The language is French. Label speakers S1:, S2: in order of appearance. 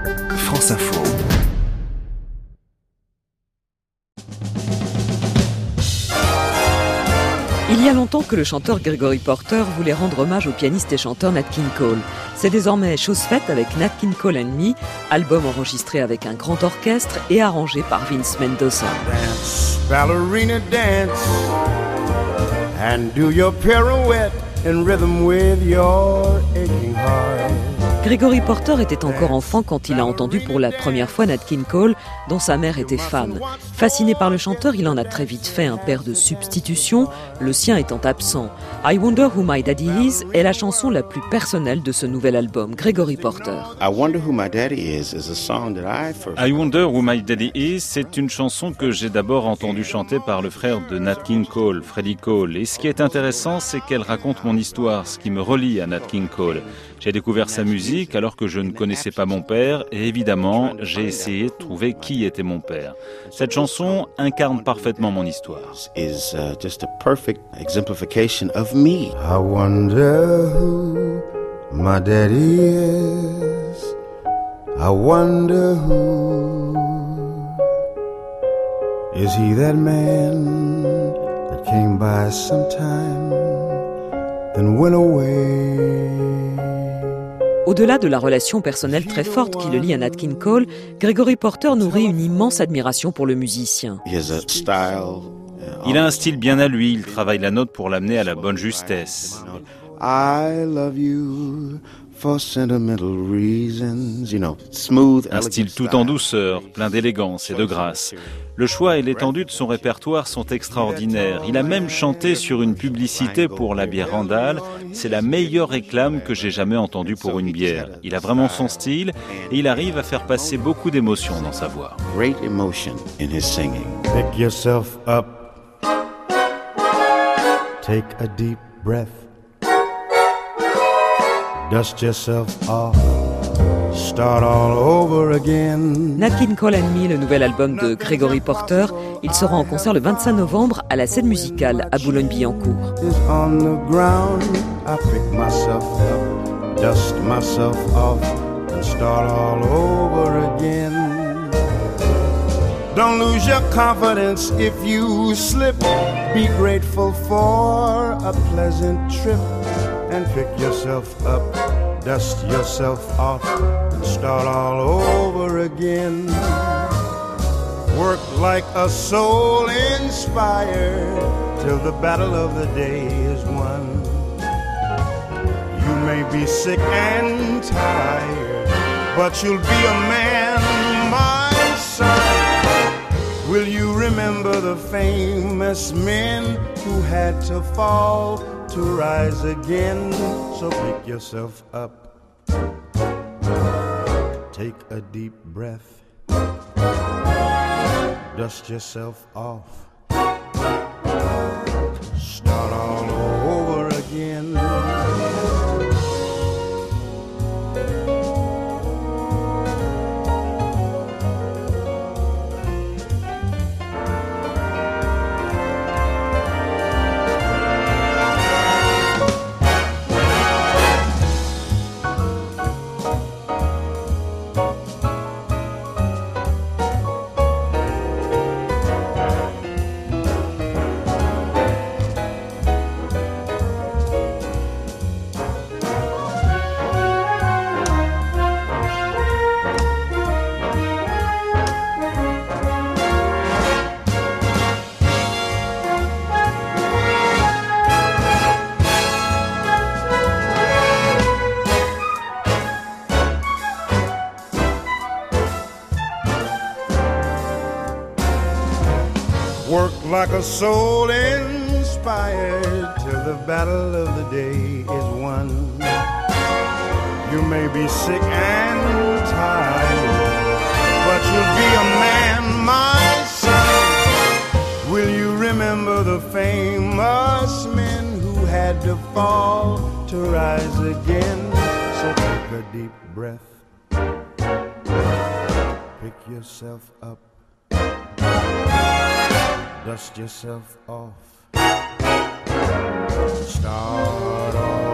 S1: France Info.
S2: Il y a longtemps que le chanteur Gregory Porter voulait rendre hommage au pianiste et chanteur Nat King Cole. C'est désormais chose faite avec Nat King Cole and Me, album enregistré avec un grand orchestre et arrangé par Vince Mendoza.
S3: Dance, ballerina dance, and do your pirouette in rhythm with your aching heart.
S2: Gregory Porter était encore enfant quand il a entendu pour la première fois Nat King Cole, dont sa mère était fan. Fasciné par le chanteur, il en a très vite fait un père de substitution, le sien étant absent. I Wonder Who My Daddy Is est la chanson la plus personnelle de ce nouvel album, Gregory Porter.
S3: I Wonder Who My Daddy Is a song that I first...
S4: I Wonder Who My Daddy Is, c'est une chanson que j'ai d'abord entendue chanter par le frère de Nat King Cole, Freddie Cole. Et ce qui est intéressant, c'est qu'elle raconte mon histoire, ce qui me relie à Nat King Cole. J'ai découvert sa musique alors que je ne connaissais pas mon père et évidemment, j'ai essayé de trouver qui était mon père. Cette chanson incarne parfaitement mon histoire.
S3: Is just a perfect exemplification of me. I wonder who my daddy is. I wonder who is he, that man that came by sometime then went away.
S2: Au-delà de la relation personnelle très forte qui le lie à Nat King Cole, Gregory Porter nourrit une immense admiration pour le musicien.
S4: Il a un style bien à lui, il travaille la note pour l'amener à la bonne justesse.
S3: I love you for sentimental reasons, you know, smooth,
S4: un style tout en douceur, plein d'élégance et de grâce. Le choix et l'étendue de son répertoire sont extraordinaires. Il a même chanté sur une publicité pour la bière Randall. C'est la meilleure réclame que j'ai jamais entendue pour une bière. Il a vraiment son style et il arrive à faire passer beaucoup d'émotions dans sa voix.
S3: Great emotion in his singing. Pick yourself up. Take a deep breath. Dust yourself off. Start all over again.
S2: Nat King Cole and Me, le nouvel album de Gregory Porter, il sera en concert le 25 novembre à la Scène Musicale à Boulogne-Billancourt.
S3: On the ground, I pick myself up, dust myself off, and start all over again. Don't lose your confidence if you slip. Be grateful for a pleasant trip and pick yourself up. Dust yourself off and start all over again. Work like a soul inspired till the battle of the day is won. You may be sick and tired, but you'll be a man, my son. Will you remember the famous men who had to fall to rise again? So pick yourself up, take a deep breath, dust yourself off, start all over again. Work like a soul inspired till the battle of the day is won. You may be sick and tired, but you'll be a man, my son. Will you remember the famous men who had to fall to rise again? So take a deep breath, pick yourself up, dust yourself off, start off.